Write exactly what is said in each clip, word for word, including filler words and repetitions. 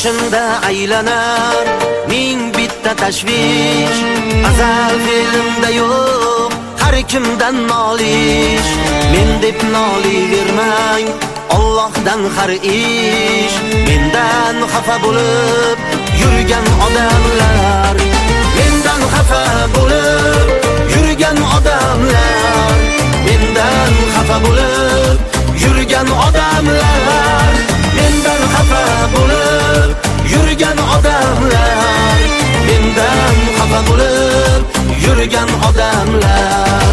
boshimda aylanar ming bitta tashvish, azal filmda yo'q har kimdan nolish. Men deb nolivermang, Allohdan har ish. Mendan xafa bo'lib yurgan odamlar, mendan xafa bo'lib yurgan odamlar, mendan xafa bo'lib yurgan odamlar, mendan xafa bo'lib yurgan odamlar, mendan xafa bo'lib yurgan odamlar.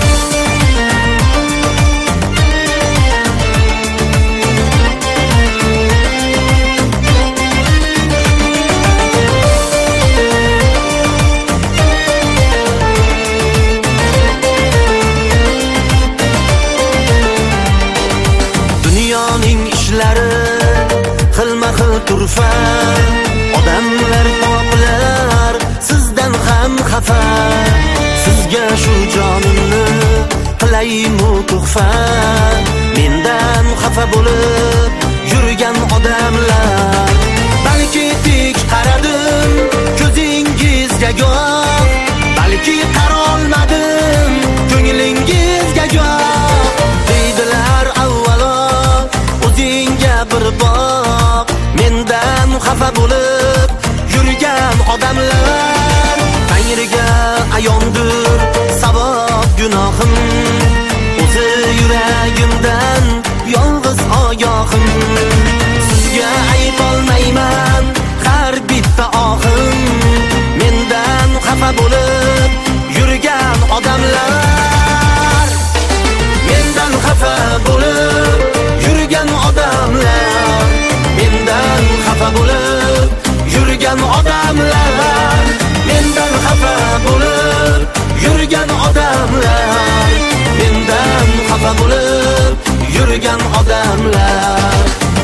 Dunyoning ishlari xilma xil turfa, odamlar topilar sizdan ham xafa. Sizga shu jonimni qilaymu tuhfa, mendan xafa bo'lib yurgan odamlar. Balki tik qaradim ko'zingizga goh, balki qarolmadim ko'nglingizga goh. Deydilar avvalo o'zingga bir boq, mendan xafa bo'lib yurgan odamlar. Tangriga ayondir savob gunohim, o'zi yuragimdan yolg'iz ogohim. Sizga ayb olmayman har bitta ohim, mendan xafa bo'lib yurgan odamlar, mendan xafa bo'lib yurgan odamlar, mendan xafa bo'lib yurgan odamlar, mendan xafa bo'lib yurgan odamlar, mendan xafa bo'lib yurgan odamlar.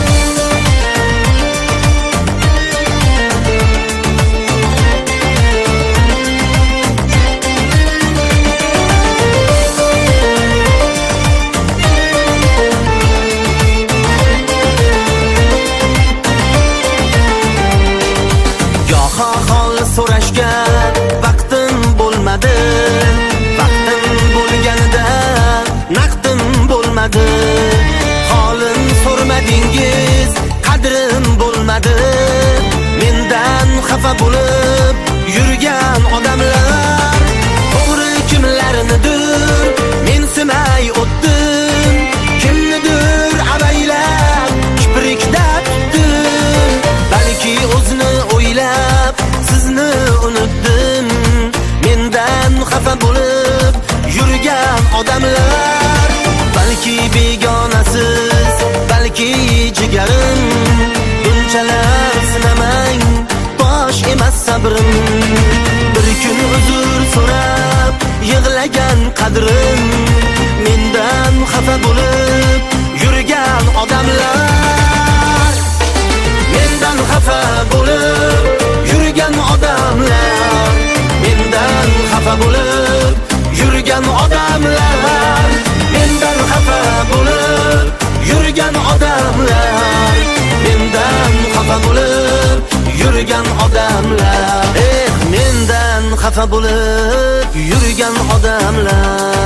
So'rashga vaqtim bo'lmadi, vaqtim bo'lganida naqdim bo'lmadi. Holim so'rmadingiz, qadrim bo'lmadi, mendan xafa bo'lib yurgan odamlar. To'g'ri kimlarnidir mensimay o'tdim, kimnidir avaylab kiprikda tutdim. Balki o'zini o'ylab sizni unutdim, mendan xafa bo'lib yurgan odamlar. Balki begonasiz, balki jigarim, bunchalar sinamang, bosh emas sabrim. Bir kun uzr so'rab yig'lagan qadrim, mendan xafa bo'lib yurgan odamlar, mendan xafa bo'lib yurgan odamlar, mendan xafa bo'lib yurgan odamlar, mendan xafa bo'lib yurgan odamlar, mendan xafa bo'lib yurgan odamlar. Eh, mendan xafa bo'lib yurgan odamlar.